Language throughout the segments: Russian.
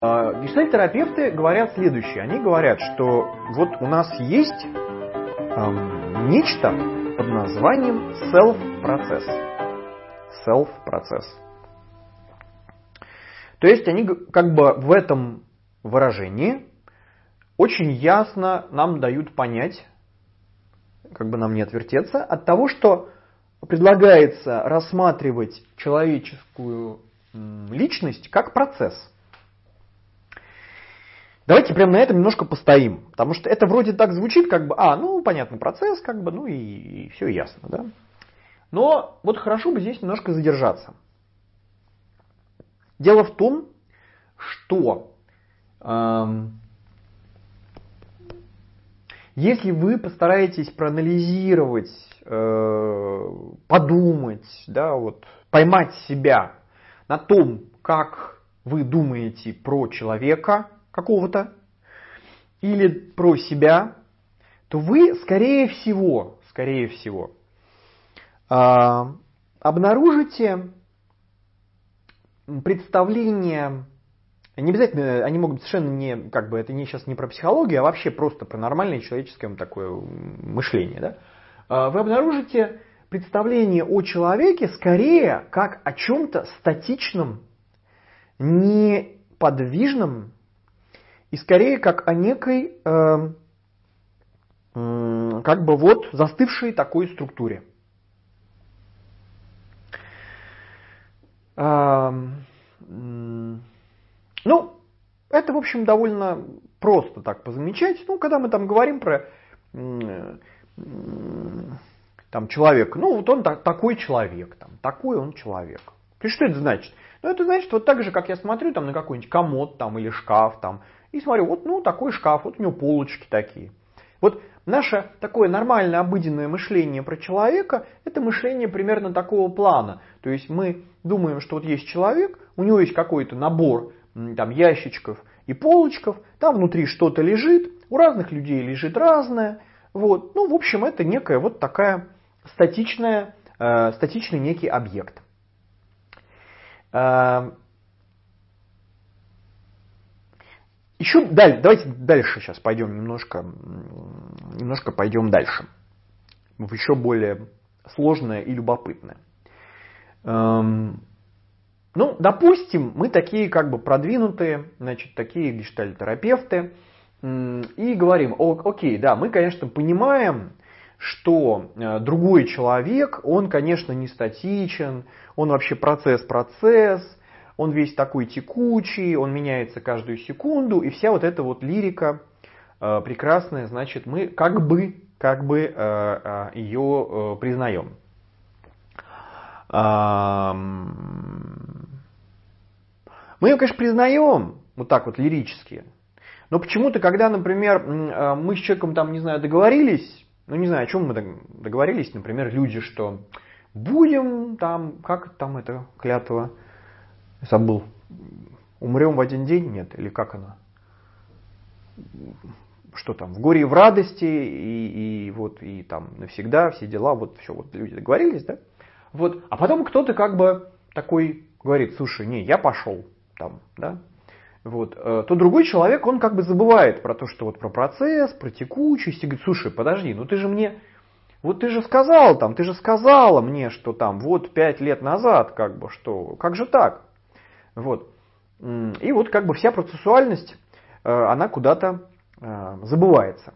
Гештальт-терапевты говорят следующее. Они говорят, что вот у нас есть нечто под названием self-процесс. Self-процесс. То есть они как бы в этом выражении очень ясно нам дают понять, как бы нам не отвертеться, от того, что предлагается рассматривать человеческую личность как процесс. Давайте прямо на этом немножко постоим, потому что это вроде так звучит, как бы, понятно, процесс, как бы, и все ясно, да. Но вот хорошо бы здесь немножко задержаться. Дело в том, что если вы постараетесь проанализировать, подумать, да, вот, поймать себя на том, как вы думаете про человека какого-то или про себя, то вы, скорее всего, обнаружите представление, не обязательно, они могут совершенно не, как бы, это сейчас не про психологию, а вообще просто про нормальное человеческое такое мышление, да? Вы обнаружите представление о человеке скорее как о чем-то статичном, неподвижном, и скорее как о некой, как бы вот, застывшей такой структуре. Это, в общем, довольно просто так позамечать. Когда мы там говорим про человека, вот он такой человек, такой он человек. И что это значит? Это значит, вот так же, как я смотрю на какой-нибудь комод или шкаф, и смотрю, вот такой шкаф, вот у него полочки такие. Вот наше такое нормальное обыденное мышление про человека, это мышление примерно такого плана. То есть мы думаем, что вот есть человек, у него есть какой-то набор ящичков и полочков, там внутри что-то лежит, у разных людей лежит разное. Вот. В общем, это некая вот такая статичный некий объект. Еще давайте дальше сейчас пойдем немножко пойдем дальше. В еще более сложное и любопытное. Допустим, мы такие как бы продвинутые, такие гештальт-терапевты, и говорим, окей, да, мы, конечно, понимаем, что другой человек, он, конечно, не статичен, он вообще процесс, он весь такой текучий, он меняется каждую секунду, и вся вот эта вот лирика прекрасная, значит, мы как бы ее признаем. Мы ее, конечно, признаем, вот так вот лирически, но почему-то, когда, например, мы с человеком договорились, о чем мы договорились, например, люди, что будем как это клятва, забыл, умрем в один день, нет, или как она, что в горе и в радости, и навсегда, все дела, все, люди договорились, да, а потом кто-то как бы такой говорит, слушай, я пошел, да, то другой человек, он как бы забывает про то, что про процесс, про текучесть, и говорит, слушай, подожди, ты же мне, ты же сказал, ты же сказала мне, что 5 лет назад, как же так? И как бы вся процессуальность, она куда-то забывается.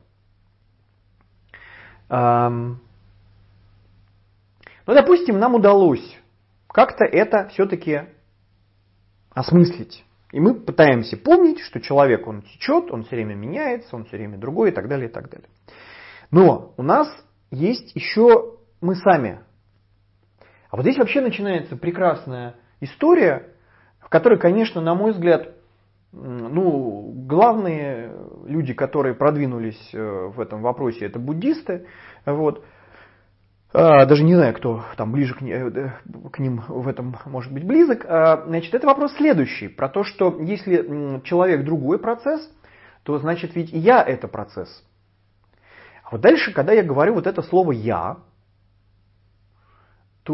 Допустим, нам удалось как-то это все-таки осмыслить. И мы пытаемся помнить, что человек, он течет, он все время меняется, он все время другой и так далее, и так далее. Но у нас есть еще мы сами. А вот здесь вообще начинается прекрасная история, в которой, конечно, на мой взгляд, главные люди, которые продвинулись в этом вопросе, это буддисты. Даже не знаю, кто ближе к ним в этом может быть близок. Это вопрос следующий, про то, что если человек другой процесс, то значит ведь и я это процесс. А вот дальше, когда я говорю это слово «я»,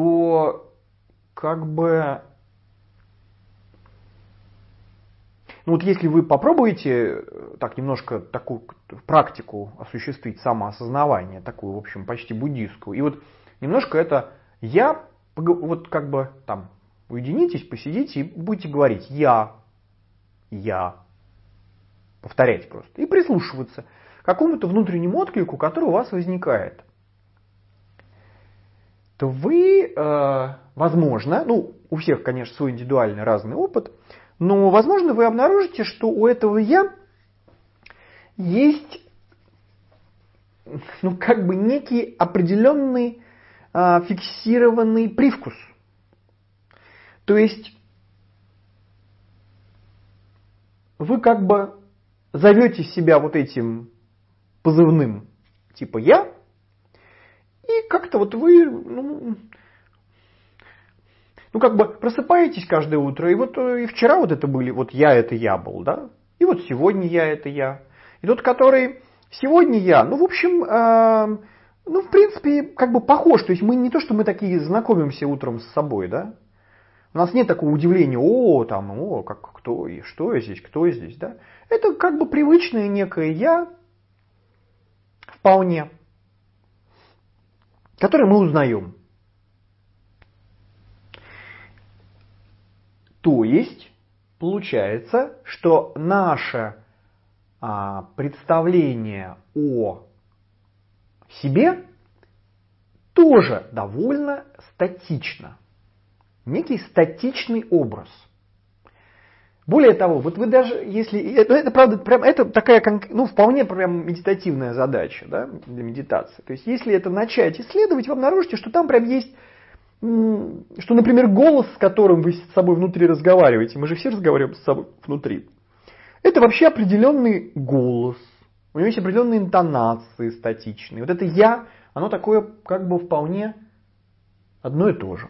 то как бы Ну вот если вы попробуете так немножко такую практику осуществить, самоосознавание, такую, в общем, почти буддистскую, и вот немножко это я, вот как бы там уединитесь, посидите и будете говорить я, повторять просто, и прислушиваться к какому-то внутреннему отклику, который у вас возникает, то вы, возможно, ну, у всех, конечно, свой индивидуальный разный опыт, но, возможно, вы обнаружите, что у этого «я» есть, ну, как бы некий определенный фиксированный привкус. То есть вы как бы зовете себя вот этим позывным типа «я», и как-то вот вы, ну как бы просыпаетесь каждое утро, и вот и вчера вот это были, вот я это я был, да, и вот сегодня я это я. И тот, который сегодня я, ну, в общем, ну, в принципе, как бы похож. То есть мы не то, что мы такие знакомимся утром с собой, да. У нас нет такого удивления, как кто и что я здесь, кто я здесь, да. Это как бы привычное некое я, вполне, которое мы узнаем. То есть, получается, что наше представление о себе тоже довольно статично. Некий статичный образ. Более того, вот вы даже, если... Это правда, прям, это такая, ну, вполне прям медитативная задача, да, для медитации. То есть, если это начать исследовать, вы обнаружите, что там прям есть... Что, например, голос, с которым вы с собой внутри разговариваете, мы же все разговариваем с собой внутри, это вообще определенный голос, у него есть определенные интонации статичные. Вот это «я», оно такое как бы вполне одно и то же.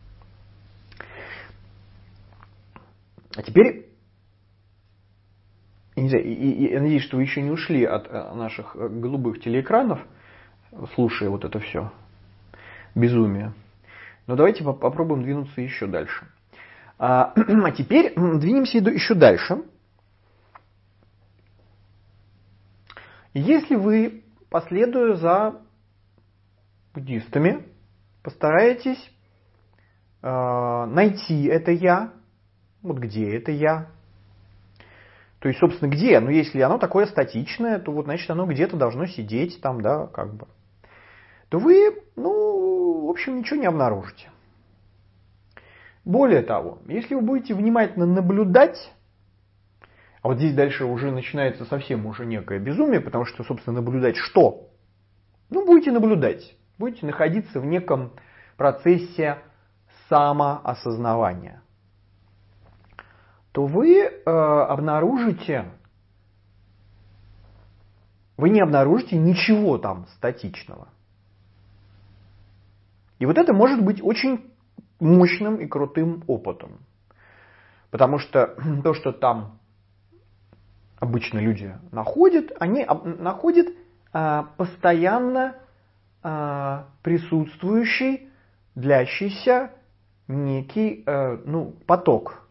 А теперь, я не знаю, я надеюсь, что вы еще не ушли от наших голубых телеэкранов, слушая вот это все безумие. Но давайте попробуем двинуться еще дальше. А теперь двинемся еще дальше. Если вы, последуя за буддистами, постараетесь найти это «я», вот где это «я», то есть, собственно, где? Ну, если оно такое статичное, то вот, значит, оно где-то должно сидеть там, да, как бы, то вы, ну, в общем, ничего не обнаружите. Более того, если вы будете внимательно наблюдать, а вот здесь дальше уже начинается совсем уже некое безумие, потому что, собственно, наблюдать что? Ну, будете наблюдать, будете находиться в неком процессе самоосознавания, то вы не обнаружите ничего там статичного. И вот это может быть очень мощным и крутым опытом. Потому что то, что там обычно люди находят, они находят постоянно присутствующий, длящийся некий поток.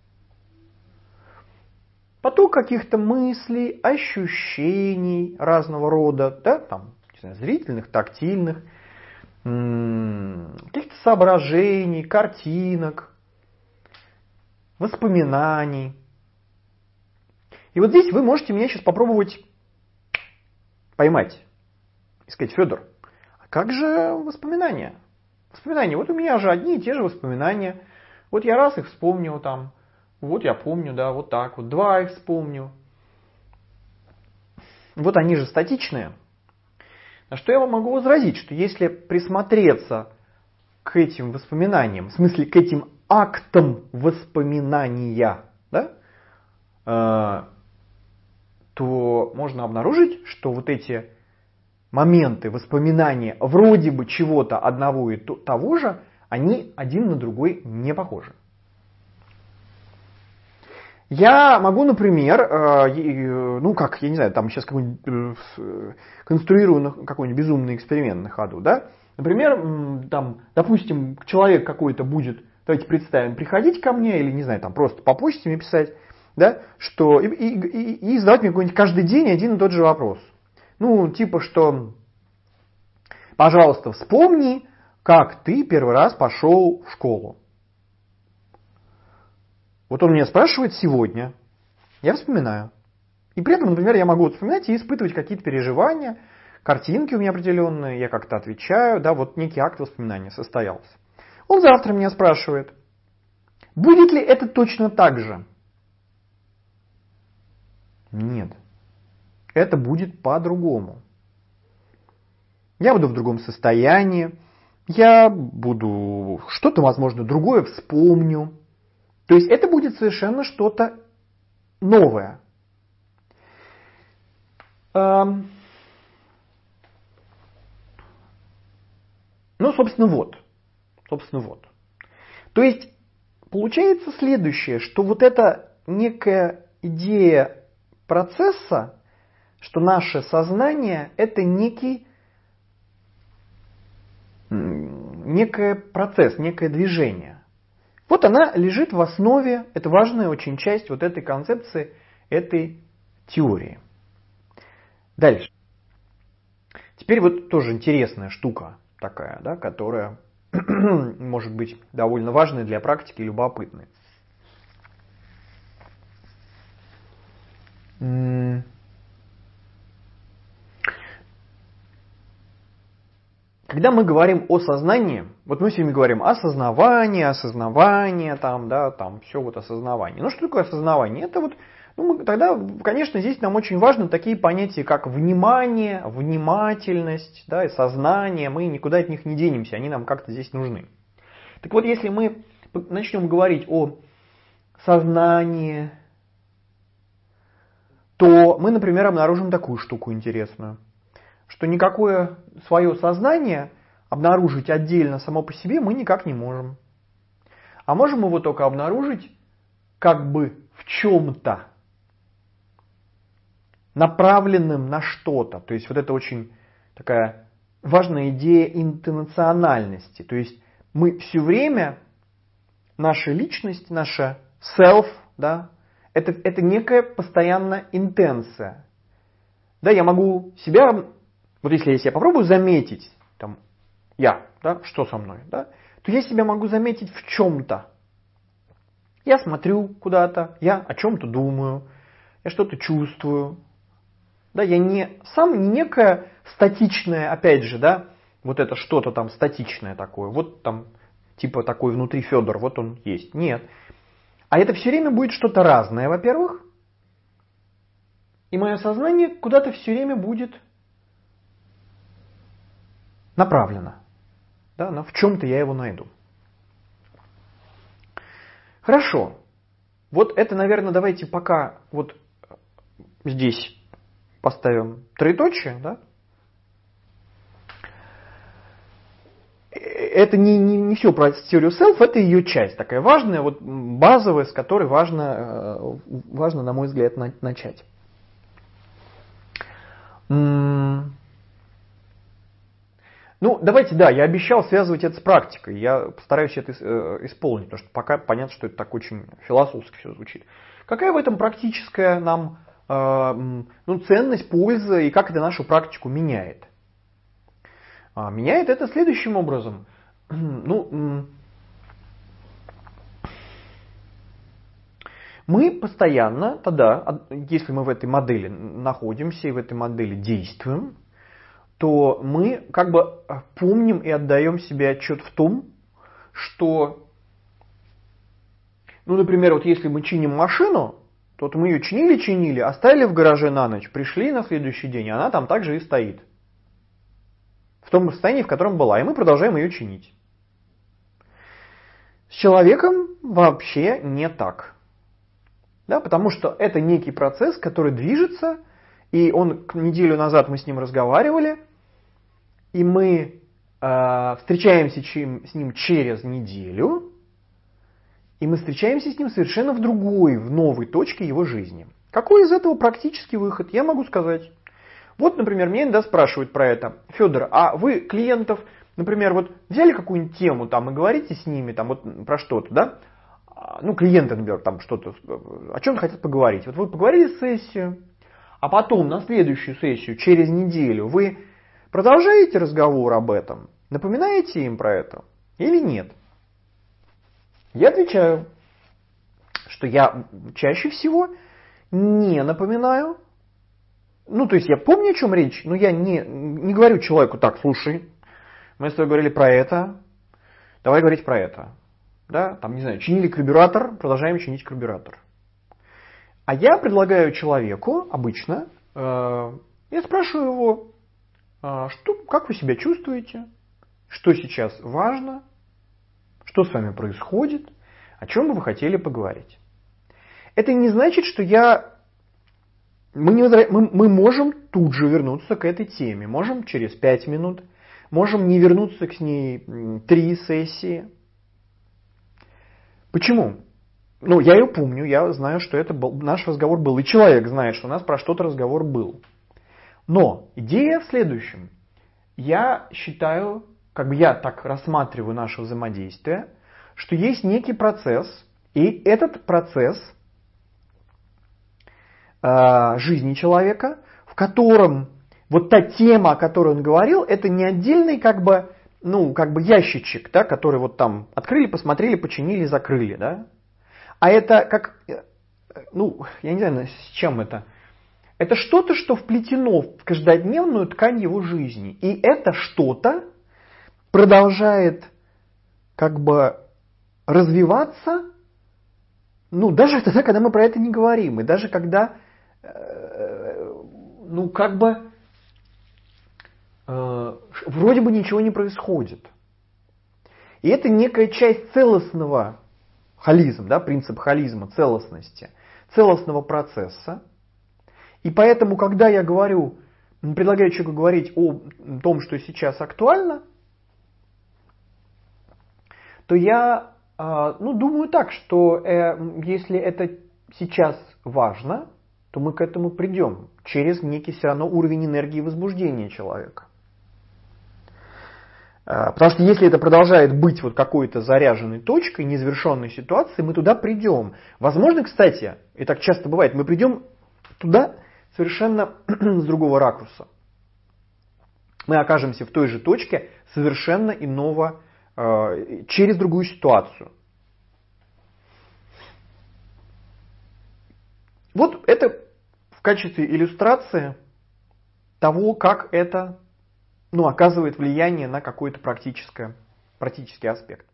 Поток каких-то мыслей, ощущений разного рода, да, там, не знаю, зрительных, тактильных, каких-то соображений, картинок, воспоминаний. И вот здесь вы можете меня сейчас попробовать поймать и сказать: Федор, а как же воспоминания? Воспоминания, вот у меня же одни и те же воспоминания. Вот я раз их вспомнил там, вот я помню, да, вот так вот, два их вспомню. Вот они же статичные. На что я вам могу возразить, что если присмотреться к этим воспоминаниям, в смысле к этим актам воспоминания, да, то можно обнаружить, что вот эти моменты воспоминания вроде бы чего-то одного и того же, они один на другой не похожи. Я могу, например, я не знаю, там сейчас конструирую какой-нибудь безумный эксперимент на ходу, да? Например, там, допустим, человек какой-то будет, давайте представим, приходить ко мне, или, не знаю, там просто по почте мне писать, да, что и задавать мне какой-нибудь каждый день один и тот же вопрос. Ну, типа, что, пожалуйста, вспомни, как ты первый раз пошел в школу. Вот он меня спрашивает сегодня, я вспоминаю. И при этом, например, я могу вспоминать и испытывать какие-то переживания, картинки у меня определенные, я как-то отвечаю, да, вот некий акт воспоминания состоялся. Он завтра меня спрашивает, будет ли это точно так же? Нет. Это будет по-другому. Я буду в другом состоянии, я буду что-то, возможно, другое вспомню. То есть это будет совершенно что-то новое. Ну, собственно, вот. То есть получается следующее, что вот эта некая идея процесса, что наше сознание – это некий процесс, некое движение. Вот она лежит в основе, это важная очень часть вот этой концепции, этой теории. Дальше. Теперь вот тоже интересная штука такая, да, которая может быть довольно важной для практики и любопытной. Когда мы говорим о сознании, вот мы сегодня говорим осознавание, там, да, там, все вот осознавание. Ну, что такое осознавание? Это вот, тогда, конечно, здесь нам очень важны такие понятия, как внимание, внимательность, да, и сознание, мы никуда от них не денемся, они нам как-то здесь нужны. Так вот, если мы начнем говорить о сознании, то мы, например, обнаружим такую штуку интересную, что никакое свое сознание обнаружить отдельно само по себе мы никак не можем. А можем его только обнаружить как бы в чем-то, направленным на что-то. То есть вот это очень такая важная идея интенциональности. То есть мы все время, наша личность, наша self, да, это некая постоянная интенция. Да, я могу себя, вот если я себя попробую заметить, там, что со мной, да, то я себя могу заметить в чем-то. Я смотрю куда-то, я о чем-то думаю, я что-то чувствую. Да, я не некое статичное, опять же, да, вот это что-то там статичное такое, вот там типа такой внутри Федор, вот он есть. Нет. А это все время будет что-то разное, во-первых. И мое сознание куда-то все время будет направлено. Да, в чем-то я его найду. Хорошо. Вот это, наверное, давайте пока вот здесь поставим троеточие. Да? Это не все про теорию self, это ее часть, такая важная, вот базовая, с которой важно, на мой взгляд, начать. Ну, давайте, да, я обещал связывать это с практикой. Я постараюсь это исполнить, потому что пока понятно, что это так очень философски все звучит. Какая в этом практическая нам ценность, польза и как это нашу практику меняет? Меняет это следующим образом. Мы постоянно тогда, если мы в этой модели находимся и в этой модели действуем, то мы как бы помним и отдаем себе отчет в том, что, например, вот если мы чиним машину, то вот мы ее чинили, оставили в гараже на ночь, пришли на следующий день, и она там также и стоит. В том состоянии, в котором была, и мы продолжаем ее чинить. С человеком вообще не так. Да, потому что это некий процесс, который движется, и неделю назад мы с ним разговаривали, и мы встречаемся с ним через неделю, и мы встречаемся с ним совершенно в новой точке его жизни. Какой из этого практический выход? Я могу сказать. Вот, например, меня иногда спрашивают про это. Федор, а вы клиентов, например, вот взяли какую-нибудь тему там и говорите с ними там вот про что-то, да? ну, клиенты, например, там что-то, о чем хотят поговорить. Вот вы поговорили сессию, а потом на следующую сессию, через неделю, вы продолжаете разговор об этом, напоминаете им про это или нет? Я отвечаю, что я чаще всего не напоминаю. Ну, то есть я помню, о чем речь, но я не говорю человеку: так, слушай, мы с тобой говорили про это, давай говорить про это. Да? Там, не знаю, чинили карбюратор, продолжаем чинить карбюратор. А я предлагаю человеку обычно, я спрашиваю его, как вы себя чувствуете, что сейчас важно, что с вами происходит, о чем бы вы хотели поговорить. Это не значит, что мы можем тут же вернуться к этой теме. Можем через 5 минут, можем не вернуться к ней 3 сессии. Почему? Ну, я ее помню, я знаю, что это наш разговор был. И человек знает, что у нас про что-то разговор был. Но идея в следующем. Я считаю, как бы я так рассматриваю наше взаимодействие, что есть некий процесс, и этот процесс жизни человека, в котором вот та тема, о которой он говорил, это не отдельный как бы ящичек, да, который вот там открыли, посмотрели, починили, закрыли, да. А это как, я не знаю, с чем это. Это что-то, что вплетено в каждодневную ткань его жизни. И это что-то продолжает как бы развиваться, даже тогда, когда мы про это не говорим. И даже когда, вроде бы ничего не происходит. И это некая часть целостного холизм, да, принцип холизма, целостности, целостного процесса. И поэтому, когда я предлагаю человеку говорить о том, что сейчас актуально, то я думаю так, что если это сейчас важно, то мы к этому придем через некий все равно уровень энергии и возбуждения человека. Потому что если это продолжает быть вот какой-то заряженной точкой, незавершенной ситуацией, мы туда придем. Возможно, кстати, и так часто бывает, мы придем туда совершенно с другого ракурса. Мы окажемся в той же точке совершенно иного, через другую ситуацию. Вот это в качестве иллюстрации того, как это оказывает влияние на какой-то практический аспект.